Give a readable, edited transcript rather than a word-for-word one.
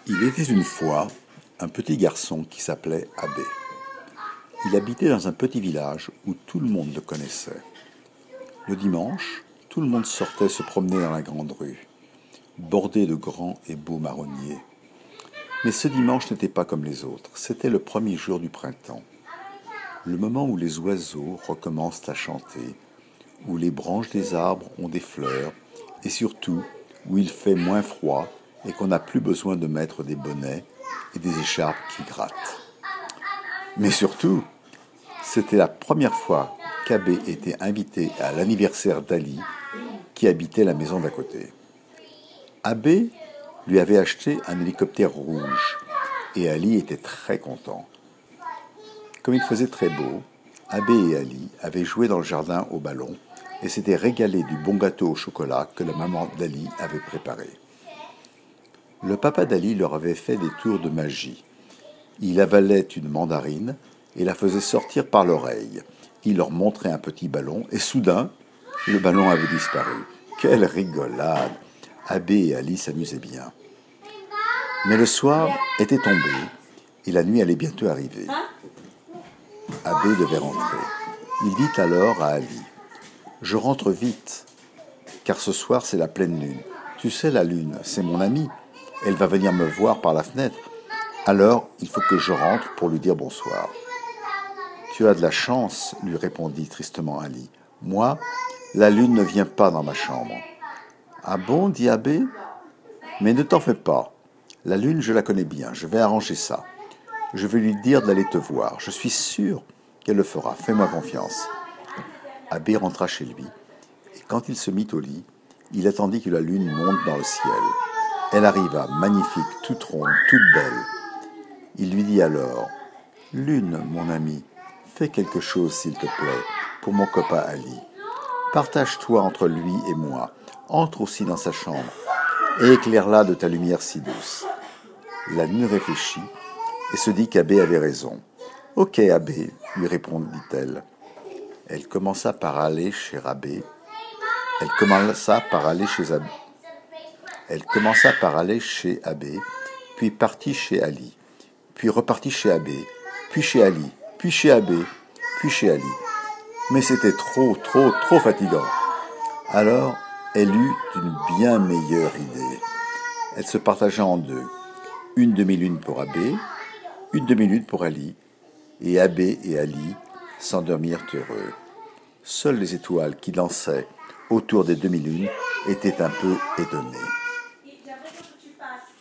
Il était une fois un petit garçon qui s'appelait Abbé. Il habitait dans un petit village où tout le monde le connaissait. Le dimanche, tout le monde sortait se promener dans la grande rue, bordée de grands et beaux marronniers. Mais ce dimanche n'était pas comme les autres, c'était le premier jour du printemps, le moment où les oiseaux recommencent à chanter, où les branches des arbres ont des fleurs, et surtout où il fait moins froid et qu'on n'a plus besoin de mettre des bonnets et des écharpes qui grattent. Mais surtout, c'était la première fois qu'Abbé était invité à l'anniversaire d'Ali, qui habitait la maison d'à côté. Abbé lui avait acheté un hélicoptère rouge, et Ali était très content. Comme il faisait très beau, Abbé et Ali avaient joué dans le jardin au ballon et s'étaient régalés du bon gâteau au chocolat que la maman d'Ali avait préparé. Le papa d'Ali leur avait fait des tours de magie. Il avalait une mandarine et la faisait sortir par l'oreille. Il leur montrait un petit ballon et soudain, le ballon avait disparu. Quelle rigolade! Abbé et Ali s'amusaient bien. Mais le soir était tombé et la nuit allait bientôt arriver. Abbé devait rentrer. Il dit alors à Ali: « Je rentre vite, car ce soir c'est la pleine lune. Tu sais, la lune, c'est mon amie. Elle va venir me voir par la fenêtre. Alors, il faut que je rentre pour lui dire bonsoir. » « Tu as de la chance, lui répondit tristement Ali. « Moi, la lune ne vient pas dans ma chambre. »« Ah bon, dit Abbé, mais ne t'en fais pas. La lune, je la connais bien, je vais arranger ça. Je vais lui dire d'aller te voir. Je suis sûr qu'elle le fera. Fais-moi confiance. » Abbé rentra chez lui, et quand il se mit au lit, il attendit que la lune monte dans le ciel. Elle arriva, magnifique, toute ronde, toute belle. Il lui dit alors: « Lune, mon ami, fais quelque chose, s'il te plaît, pour mon copain Ali. Partage-toi entre lui et moi. Entre aussi dans sa chambre et éclaire-la de ta lumière si douce. » La lune réfléchit et se dit qu'Abbé avait raison. « Ok, Abbé, lui répondit-elle. » Elle commença par aller chez Abbé. Elle commença par aller chez Abbé, puis partit chez Ali, puis repartit chez Abbé, puis chez Ali, puis chez Abbé, puis chez Ali. Mais c'était trop fatigant. Alors, elle eut une bien meilleure idée. Elle se partagea en deux, une demi-lune pour Abbé, une demi-lune pour Ali, et Abbé et Ali s'endormirent heureux. Seules les étoiles qui dansaient autour des demi-lunes étaient un peu étonnées.